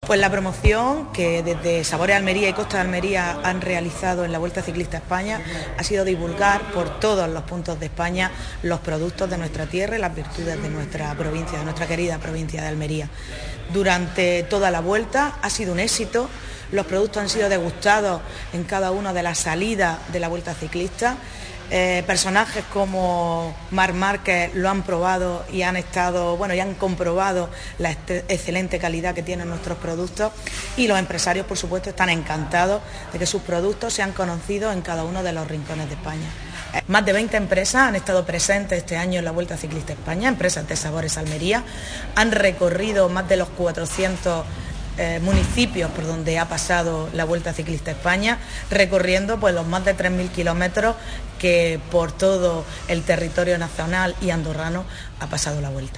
Pues la promoción que desde Sabores Almería y Costa de Almería han realizado en la Vuelta Ciclista a España ha sido divulgar por todos los puntos de España los productos de nuestra tierra y las virtudes de nuestra provincia, de nuestra querida provincia de Almería. Durante toda la Vuelta ha sido un éxito, los productos han sido degustados en cada una de las salidas de la Vuelta Ciclista. Personajes como Marc Márquez lo han probado y han comprobado la excelente calidad que tienen nuestros productos, y los empresarios, por supuesto, están encantados de que sus productos sean conocidos en cada uno de los rincones de España. Más de 20 empresas han estado presentes este año en la Vuelta Ciclista a España, empresas de Sabores Almería, han recorrido más de los 400 municipios por donde ha pasado la Vuelta Ciclista a España, recorriendo pues los más de 3.000 kilómetros que por todo el territorio nacional y andorrano ha pasado la Vuelta.